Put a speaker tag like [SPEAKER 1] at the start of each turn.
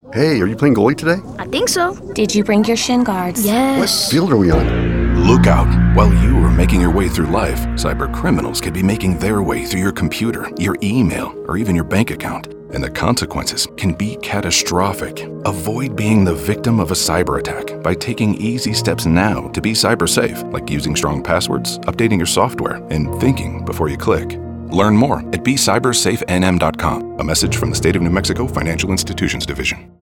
[SPEAKER 1] Hey, are you playing goalie today?
[SPEAKER 2] I think so.
[SPEAKER 3] Did you bring your shin guards?
[SPEAKER 2] Yes.
[SPEAKER 1] What field are we on?
[SPEAKER 4] Look out. While you are making your way through life, cyber criminals could be making their way through your computer, your email, or even your bank account. And the consequences can be catastrophic. Avoid being the victim of a cyber attack by taking easy steps now to be cyber safe, like using strong passwords, updating your software, and thinking before you click. Learn more at becybersafenm.com. A message from the State of New Mexico Financial Institutions Division.